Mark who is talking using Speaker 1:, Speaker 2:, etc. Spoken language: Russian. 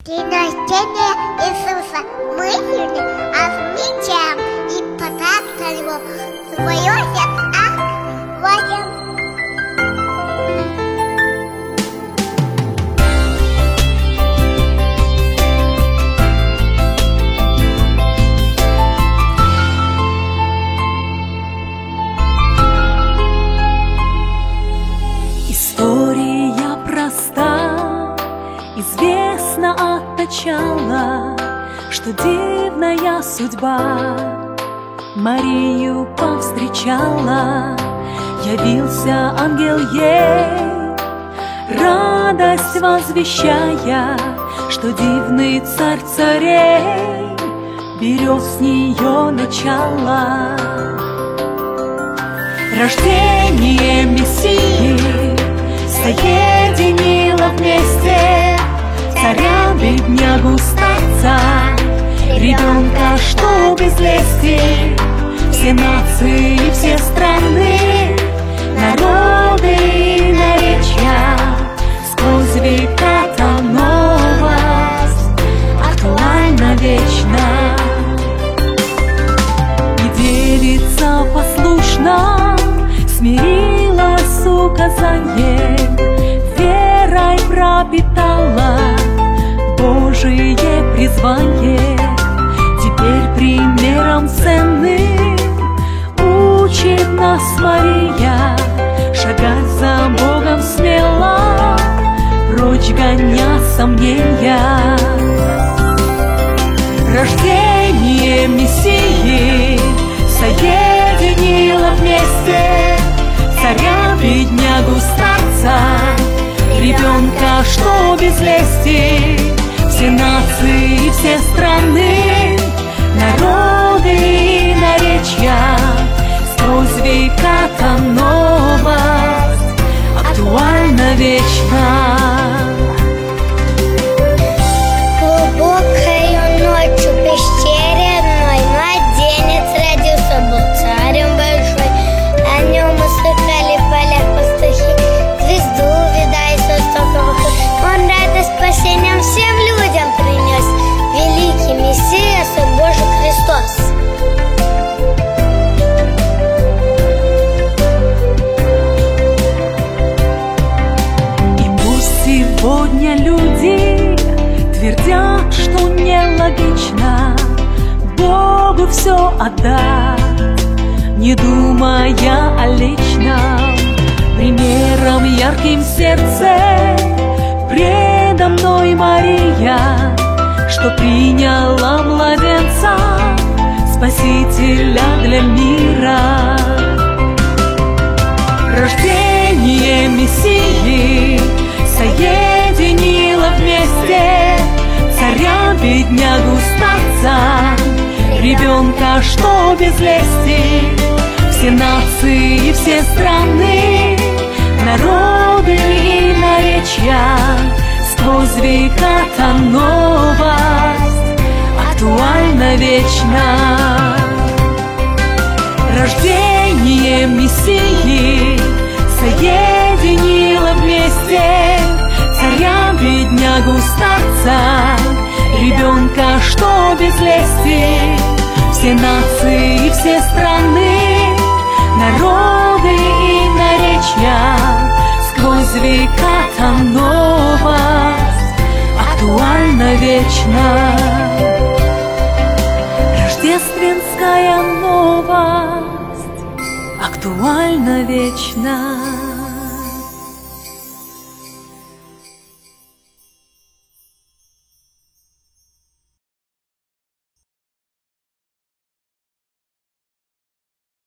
Speaker 1: День рождения Иисуса мы сегодня отмечаем и потратили его в свое сердце водим.
Speaker 2: История проста, известна от начала, что дивная судьба Марию повстречала. Явился ангел ей, радость возвещая, что дивный царь царей берет с нее начало. Рождение Мессии соединило вместе царя, беднягу, старца, ребенка, что без лести. Все нации и все страны, народы и наречия, сквозь века-то новость актуальна вечно. И девица послушна смирилась с указанием, верой пропитала Божие призвание. Теперь примером ценным учит нас Мария шагать за Богом смело, прочь гоня сомнения. Рождение Мессии соединило вместе царя, беднягу, старца, ребенка, что без лести. Все нации и все страны, народы и наречия, сквозь века-то новость актуальна вечно.
Speaker 1: Глубокою ночью в пещере одной младенец родился, был царем большой. О нем услыхали в полях пастухи, звезду видая с высокого. Он радость спасением всем людям принес, великий Мессия, Сын Божий Христос.
Speaker 2: И пусть сегодня люди твердят, что нелогично Богу все отдать, не думая о личном. Примером ярким в сердце предо мной Мария, что приняла младенца, Спасителя для мира. Рождение Мессии соединило вместе царя, беднягу, старца, ребенка, что без лести. Все нации и все страны, народы и наречия, сквозь века-то новость актуальна вечно. Рождение Мессии соединило вместе царя, беднягу, старца, ребенка, что без лести. Все нации и все страны, народы и наречия, сквозь века-то новость актуальна вечно. Рождественская новость актуальна вечно.